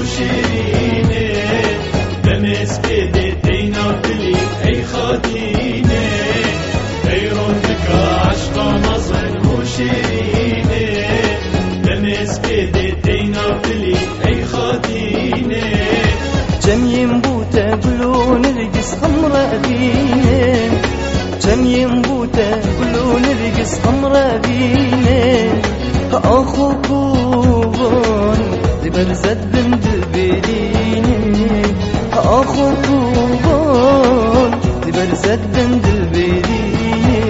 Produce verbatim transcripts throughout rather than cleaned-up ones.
شيريني دمس بديتينا بلي أي خاطيني غيرونك عشق مصر وشيريني دمس بديتينا بلي أي خاطيني جميم بوتا قلون رقص خمرة بيني جميم بوتا قلون رقص خمرة بيني أخوك بون زبر زد بند بيديني أخوك بون زبر زد بند بيديني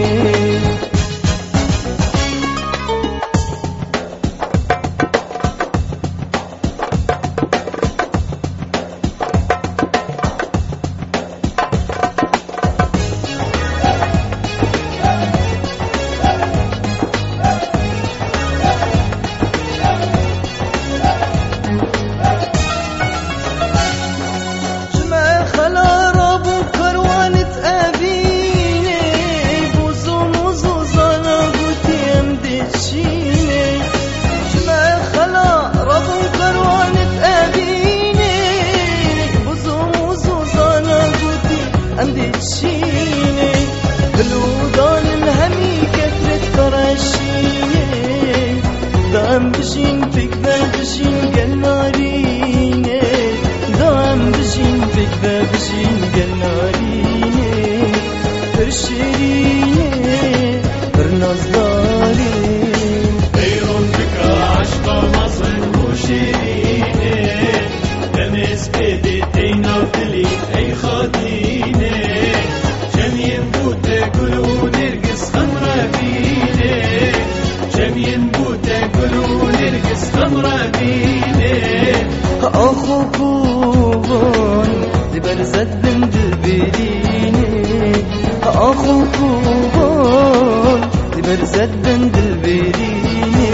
عندي تشيني بالوضان الهمي كثرة فراشيني دام بشين فيك بابشين قناريني دام بشين فيك بابشين قناريني فرشيني فرنازداري غيرون بك عشق مصر وشيريني دمس بديتينا بلي أي خاطيني جميل بوتا قلو نرقص خمرة بيني جميل بوتا قلو نرقص خمرة بيني أخوك بون زبر زد بند بيديني أخوك بون زبر زد بند بيديني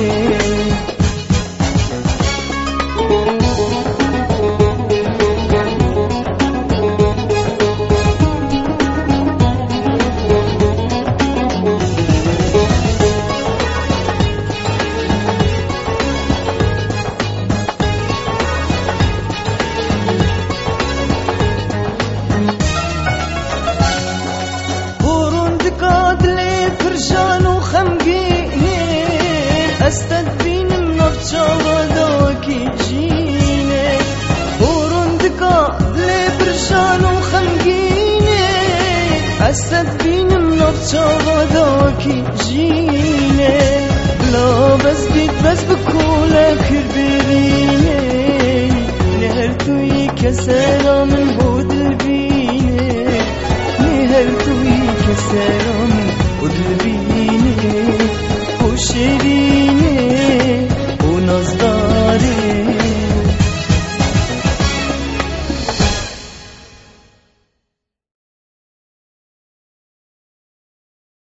فرشان وخمقيني استدبين منفجة وداكي جيني ورندكا لي فرشان وخمقيني استدبين منفجة وداكي جيني لا بس بيت بس بكولا كربيني نهرتوي كسلام من هود البيني نهرتوي كسلام